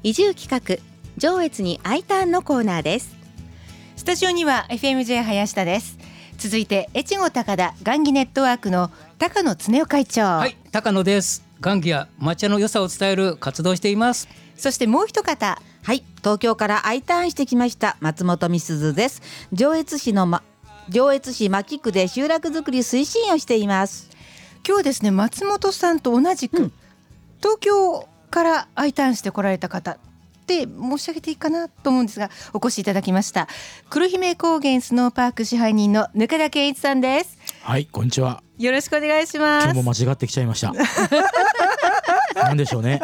移住企画上越に Iターンのコーナーです。 スタジオには FMJ 林田です。続いて越後高田雁木ネットワークの高野恒夫会長。 はい、高野です。雁木や抹茶の良さを伝える活動をしています。 そしてもう一方、 はい、東京から Iターンしてきました松本美鈴です。上越市牧区で集落づくり推進をしています。 今日はですね、松本さんと同じく、東京から Iターンして来られた方って申し上げていいかなと思うんですが、お越しいただきました黒姫高原スノーパーク支配人の額田健一さんです。 はい、こんにちは。 よろしくお願いします。 今日も間違ってきちゃいましたなんでしょうね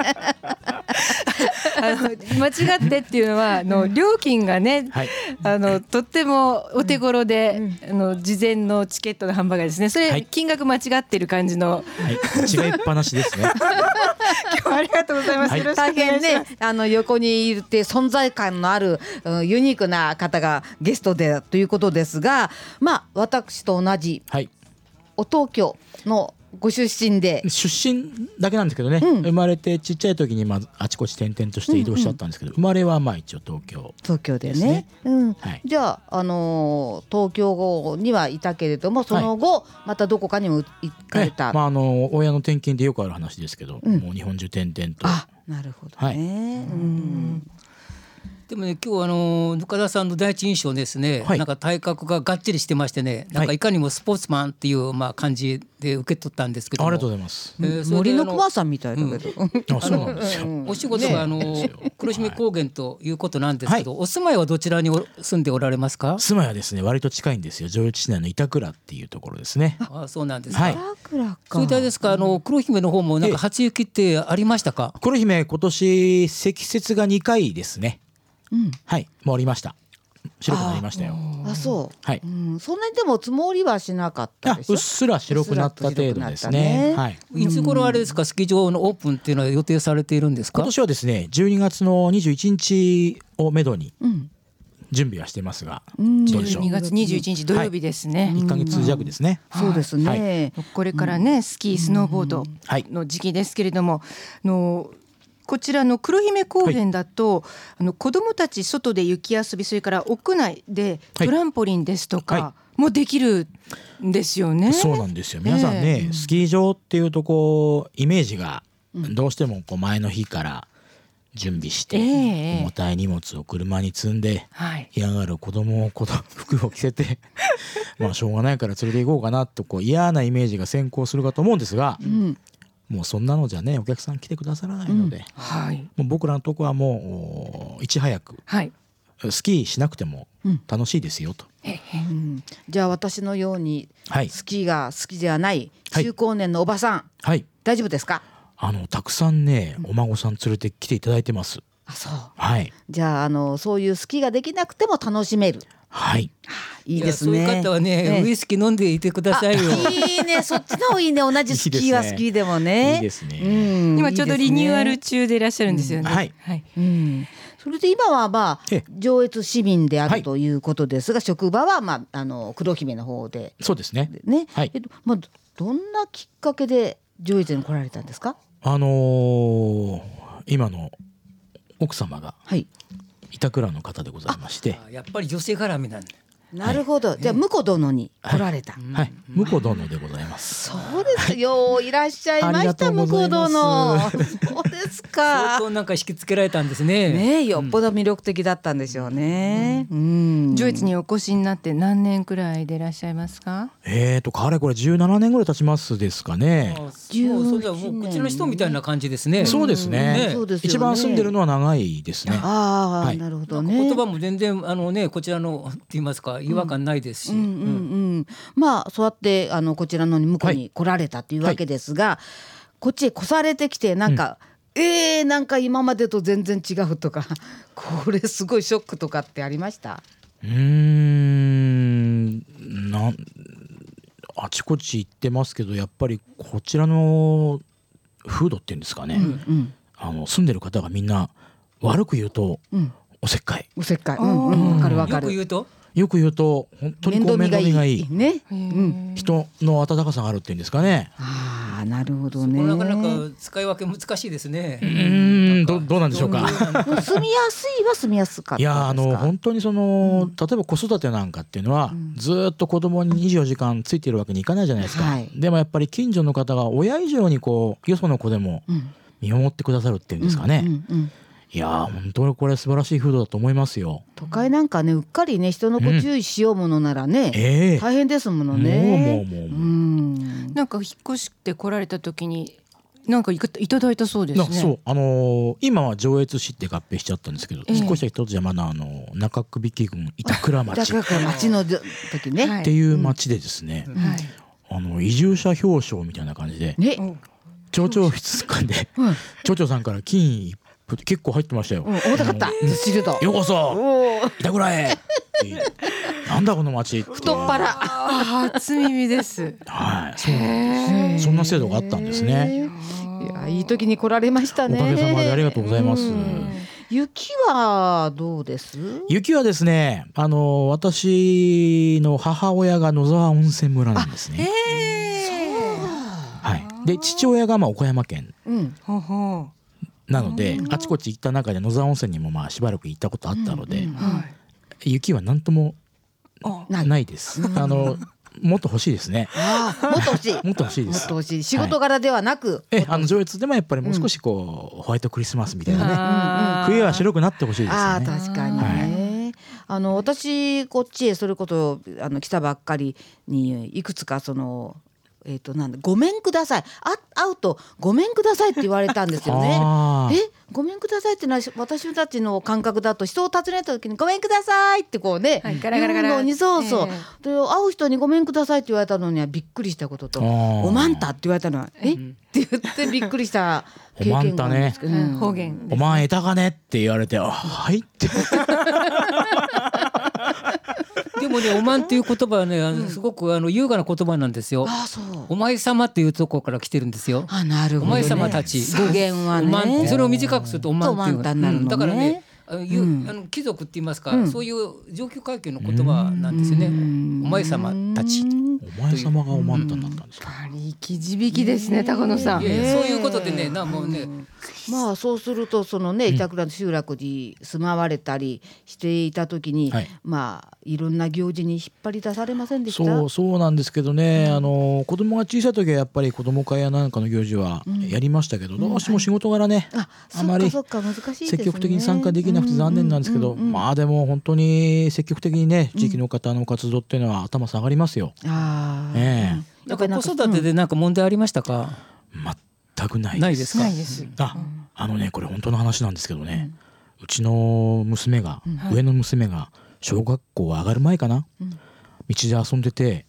間違ってっていうのは料金がね、 はい、 とってもお手頃で、事前のチケットの販売がですね、それ、金額間違ってる感じの、 違いっぱなしですね今日はありがとうございます、よろしくお願いします。 大変ね、横にいて存在感のある、ユニークな方がゲストでということですが、私と同じ、お東京のご出身で、 出身だけなんですけどね、生まれてちっちゃい時にあちこち転々として移動しちゃったんですけど、生まれは一応東京でね、じゃあ、東京にはいたけれども、その後、またどこかにも行かれた、 親の転勤でよくある話ですけど、もう日本中転々と。 なるほどね、 でもね、今日額田さんの第一印象ですね、なんか体格ががっちりしてましてね、なんかいかにもスポーツマンっていう感じで受け取ったんですけども、 ありがとうございます。 森の熊さんみたいだけど、 そうなんですよ。 お仕事が黒姫高原ということなんですけど、お住まいはどちらに住んでおられますか？ 住まいはですね、割と近いんですよ。上越市内の板倉っていうところですね。 そうなんですか。 板倉か。 それでですか、黒姫の方もなんか初雪ってありましたか？ 黒姫今年積雪が2回ですね。はい、もうありました。白くなりましたよ。 そう。 はい。 そんなにでも積もりはしなかったでしょ。 うっすら白くなった程度ですね。はい。 いつ頃あれですか、スキー場のオープンっていうのは予定されているんですか？ 今年はですね、12月の21日をめどに準備はしてますが、どうでしょう。 12月21日土曜日ですね。 1ヶ月弱ですね。 そうですね。 これからね、スキースノーボードの時期ですけれども、こちらの黒姫高原だと、子どもたち外で雪遊び、それから屋内でトランポリンですとかもできるんですよね。 そうなんですよ。皆さんね、スキー場っていうとイメージがどうしても前の日から準備して、重たい荷物を車に積んで、嫌がる子供を服を着せてしょうがないから連れて行こうかなと嫌なイメージが先行するかと思うんですが、もうそんなのじゃね、お客さん来てくださらないので、もう僕らのとこはもういち早く、スキーしなくても楽しいですよと。 じゃあ私のようにスキーが好きではない中高年のおばさん、大丈夫ですか？ たくさんね、お孫さん連れてきていただいてます。 そう。じゃあそういうスキーができなくても楽しめる。いいですね。 そういう方はね、ウイスキー飲んでいてくださいよ。 いいね、そっちの方がいいね。同じスキーはスキーでもね。 いいですね。 今ちょうどリニューアル中でいらっしゃるんですよね。 それで今は上越市民であるということですが、職場は黒姫の方で。 そうですね。 どんなきっかけで上越に来られたんですか？ 今の奥様が板倉の方でございまして、 やっぱり女性絡みなんだ。 なるほど。じゃあ婿殿に来られた。 婿殿でございます。 そうですよ。いらっしゃいました、婿殿。そうですか。 相当なんか引きつけられたんですね。 ね、よっぽど魅力的だったんでしょうね。 上越にお越しになって何年くらいでいらっしゃいますか？ かれこれ17年ぐらい経ちますですかね。 それではもうこっちの人みたいな感じですね。 そうですね。一番住んでるのは長いですね。 なるほどね。 言葉も全然こちらのって言いますか、違和感ないですし、 そうやってこちらの向こうに来られたというわけですが、こっちへ越されてきてなんか、なんか今までと全然違うとかこれすごいショックとかってありました？ あちこち行ってますけど、やっぱりこちらの風土っていうんですかね、住んでる方がみんな悪く言うと、おせっかい。 わかるわかる。 よく言うと本当に面倒見がいいね、 人の温かさがあるっていうんですかね。 あ、なるほどね。 なかなか使い分け難しいですね。 どうなんでしょうか。 住みやすいは住みやすかったですか。 いや本当に例えば子育てなんかっていうのは、ずっと子供に24時間ついてるわけにいかないじゃないですか、はい、でもやっぱり近所の方が親以上によその子でも見守ってくださるっていうんですかね、いや本当にこれ素晴らしい風土だと思いますよ。 都会なんかね、うっかりね人の子注意しようものならね、大変ですものね。 なんか引っ越して来られた時になんかいただいたそうですね。 そう、今は上越市って合併しちゃったんですけど、引っ越した一つじゃまだ中首木郡板倉町の時ねっていう町でですね、移住者表彰みたいな感じで、町長室間で町長さんから金一封結構入ってましたよ。 重たかった。 ようこそ板倉へなんだこの町って。 太っ腹。 初耳です。 はい、そうなんです。そんな制度があったんですね。 いや、いい時に来られましたね。 おかげさまでありがとうございます。 雪はどうです？ 雪はですね、私の母親が野沢温泉村なんですね。はい。で父親が岡山県。なのであちこち行った中で野沢温泉にもしばらく行ったことあったので、雪は何ともないです。もっと欲しいですね。 もっと欲しい。 もっと欲しいです。 もっと欲しい。仕事柄ではなく、 上越でもやっぱりもう少しホワイトクリスマスみたいなね、冬は白くなってほしいですよね。 確かにね。私こっちへそれこそ来たばっかりにいくつかなんだごめんください、会うとごめんくださいって言われたんですよね。ごめんくださいってのは私たちの感覚だと、人を訪ねた時にごめんくださいって言うのに、そうで会う人にごめんくださいって言われたのにはびっくりしたことと、おまんたって言われたのはって言ってびっくりした経験があるんですけど、 方言おまんえたかねって言われて、はいってでもね、おまんっていう言葉はね、すごく優雅な言葉なんですよ。お前様っていうところから来てるんですよ。 なるほどね。 お前様たち。 語源はね。 それを短くするとおまんっていう。だからね、貴族って言いますか、そういう上級階級の言葉なんですよね。お前様たち。 お前様がおまんたになったんですか。 生き字引きですね、高野さん。 そういうことでね、もうね。 そうすると板倉の集落に住まわれたりしていた時に、いろんな行事に引っ張り出されませんでした？ そうなんですけどね、子供が小さい時はやっぱり子供会やなんかの行事はやりましたけど、どうしても仕事柄ね、あまり積極的に参加できなくて残念なんですけど、でも本当に積極的にね、地域の方の活動っていうのは頭下がりますよ。 やっぱり子育てで何か問題ありましたか？ 全くないです。 ないですか？ ないです。 これ本当の話なんですけどね、うちの娘が、上の娘が小学校上がる前かな、道で遊んでて、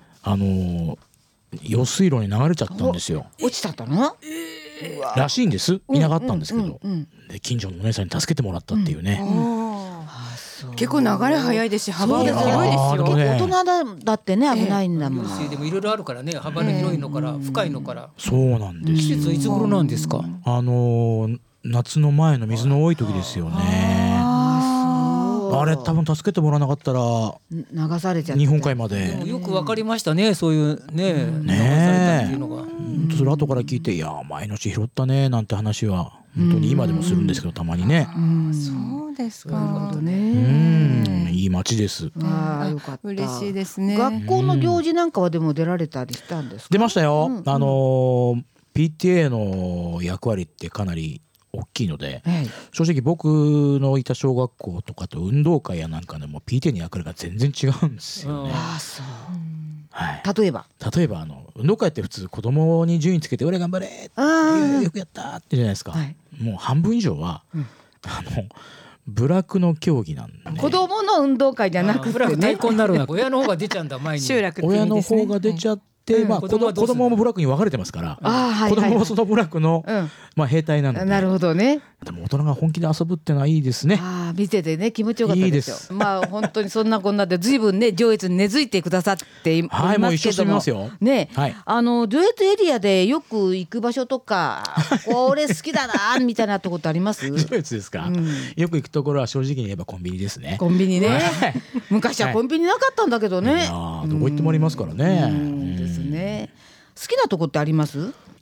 用水路に流れちゃったんですよ。 落ちちゃったの？ らしいんです。いなかったんですけど、で近所のお姉さんに助けてもらったっていうね。 結構流れ早いですし、幅が広いですよ。 大人だってね、危ないんだもん。 でもいろいろあるからね、幅の広いのから深いのから。 そうなんです。 季節はいつ頃なんですか？ 夏の前の水の多い時ですよね。あれ多分助けてもらわなかったら流されちゃって日本海まで。 よくわかりましたね、そういうね、流されたっていうのが。 それ後から聞いて、いや前のうち拾ったねなんて話は本当に今でもするんですけど、たまにね。 そうですか。 いい街です。 よかった。 嬉しいですね。 学校の行事なんかはでも出られたりしたんですか？ 出ましたよ。PTA の役割ってかなり大きいので、正直僕のいた小学校とかと運動会やなんかでも PTA の役割が全然違うんですよね。例えば運動会って普通子供に順位つけて俺頑張れよくやったってじゃないですか。もう半分以上は部落の競技なんで、 子供の運動会じゃなくて対抗になるな。親の方が出ちゃうんだ、前に。 親の方が出ちゃって、子供も部落に分かれてますから、子供もその部落の兵隊なので。 なるほどね。 でも大人が本気で遊ぶってのはいいですね。 見ててね、気持ちよかったですよ。本当にそんなこんなで随分ね、上越に根付いてくださっていますけどもね、上越エリアでよく行く場所とか、これ好きだなみたいなとこってあります？ 上越ですか？よく行くところは正直に言えばコンビニですね。 コンビニね。昔はコンビニなかったんだけどね。 どこ行ってもありますからね。 ですね。好きなとこってあります？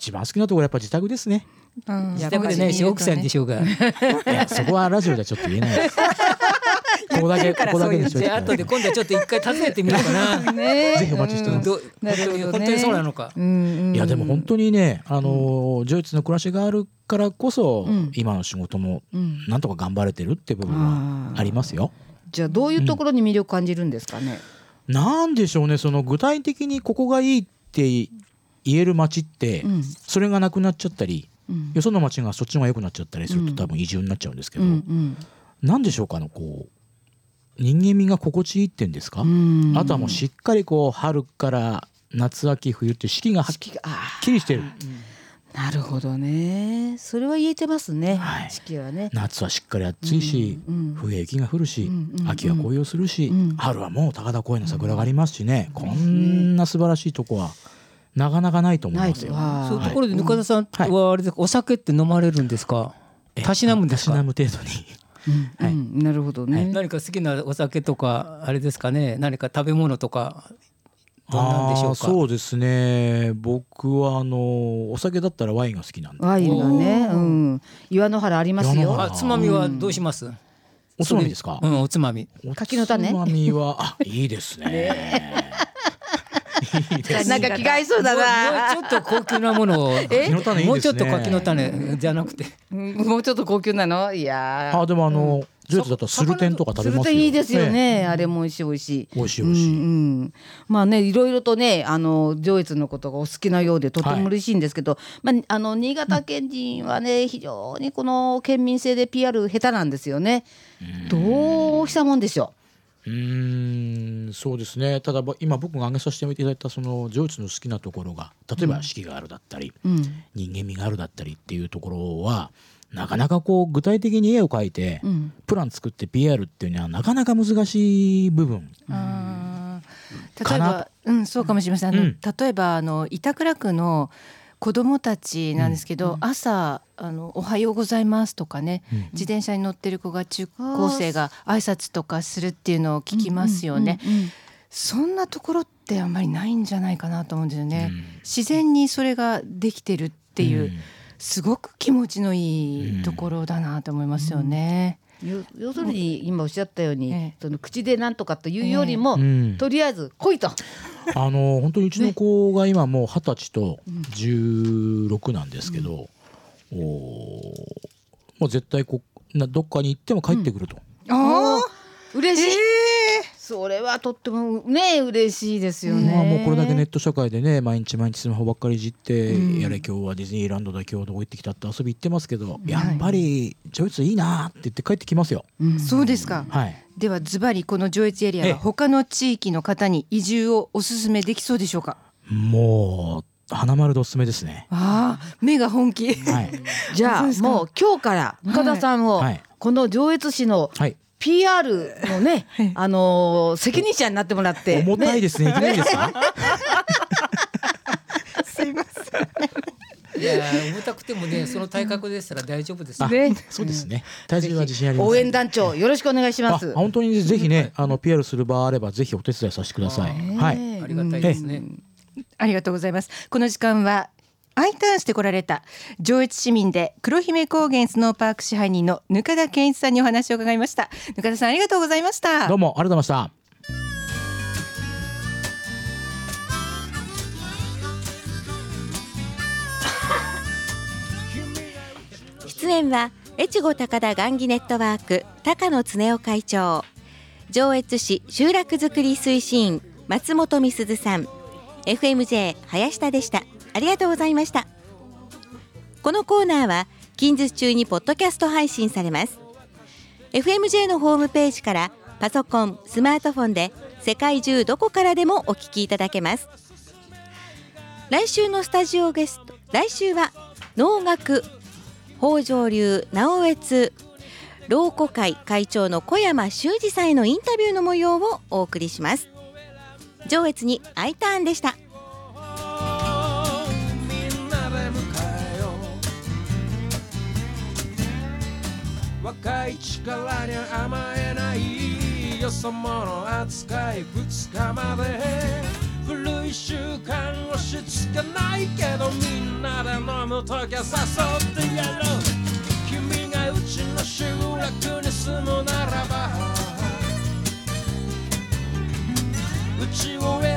一番好きなところやっぱ自宅ですね。 自宅でね、奥さんでしょうが。いや、そこはラジオではちょっと言えないです。ここだけでしょ。 後で今度はちょっと一回訪ねてみようかな。 ぜひお待ちしてます。 本当にそうなのか。 いやでも本当にね、上越の暮らしがあるからこそ、今の仕事もなんとか頑張れてるって部分はありますよ。 じゃあどういうところに魅力感じるんですかね。 なんでしょうね、その具体的にここがいいって言える街って、それがなくなっちゃったり、よその街がそっちの方が良くなっちゃったりすると多分移住になっちゃうんですけど、なんでしょうかね、こう人間味が心地いいってんですか。あとはもうしっかりこう春から夏秋冬って四季がはっきりしてる。 なるほどね、それは言えてますね、四季はね。 夏はしっかり暑いし、冬は雪が降るし、秋は紅葉するし、春はもう高田公園の桜がありますしね、こんな素晴らしいとこはなかなかないと思いますよ。 そういうところでぬかださんはあれでお酒って飲まれるんですか。たしなむんですか。 たしなむ程度に。 なるほどね。 何か好きなお酒とかあれですかね、何か食べ物とかどうなんでしょうか。 そうですね、僕はお酒だったらワインが好きなんで。 ワインがね、岩の原ありますよ。 つまみはどうします。 おつまみですか。 おつまみ。 柿の種。 おつまみはいいですね。 なんか気が合いそうだな。 もうちょっと高級なものを。もうちょっと柿の種じゃなくて。 もうちょっと高級なの。いや。 でもジョイツだったらスルテンとか食べますよ。 スルテンいいですよね。あれも美味しい美味しい。 美味しい美味しい。 まあね、いろいろとね、上越のことがお好きなようでとても嬉しいんですけど、新潟県人はね、非常にこの県民性で PR 下手なんですよね。どうしたもんでしょう。 そうですね。ただ今僕が挙げさせていただいたその上越の好きなところが、例えば四季があるだったり、人間味があるだったりっていうところはなかなかこう具体的に絵を描いて、プラン作って PR っていうのはなかなか難しい部分例えば、そうかもしれません。例えば板倉区の子どもたちなんですけど、朝おはようございますとかね、自転車に乗ってる子が中高生が挨拶とかするっていうのを聞きますよね。そんなところってあんまりないんじゃないかなと思うんですよね。自然にそれができてるっていう、すごく気持ちのいいところだなと思いますよね。 要するに今おっしゃったように、その口でなんとかというよりも、とりあえず来いと。 本当にうちの子が今もう20歳と16なんですけど、もう絶対どっかに行っても帰ってくると。 嬉しい。それはとってもね嬉しいですよね。 もうこれだけネット社会でね、毎日スマホばっかりいじって、やれ今日はディズニーランドだ、今日どこ行ってきたって遊び行ってますけど、やっぱり上越いいなって言って帰ってきますよ。 そうですか。ではズバリこの上越エリアは他の地域の方に移住をお勧めできそうでしょうか。 もう花丸でおすすめですね。 目が本気。 じゃあもう今日から岡田さんをこの上越市のPR のね、責任者になってもらって。 重たいですね。いけないですか。 すいません。 いや重たくてもね、その体格でしたら大丈夫ですね。 そうですね。体重は自信あります。 応援団長よろしくお願いします。 本当にぜひね、PR する場あればぜひお手伝いさせてください。 ありがたいですね。 ありがとうございます。この時間はIターンしてこられた上越市民で黒姫高原スノーパーク支配人の額田健一さんにお話を伺いました。額田さんありがとうございました。 どうもありがとうございました。出演は越後高田雁木ネットワーク高野恒夫会長、上越市集落づくり推進員松本美鈴さん、 FMJ 林田でした。ありがとうございました。このコーナーは近日中にポッドキャスト配信されます。 FMJ のホームページからパソコン、スマートフォンで世界中どこからでもお聞きいただけます。来週のスタジオゲスト、来週は能楽北条流直越老古会会長の小山修司さんへのインタビューの模様をお送りします。上越にIターンでした。 若い力に甘えないよそ者扱い2日まで古い 2週間押し付けないけどみんなで飲むときは誘ってやろう君がうちの集落に住むならばうちを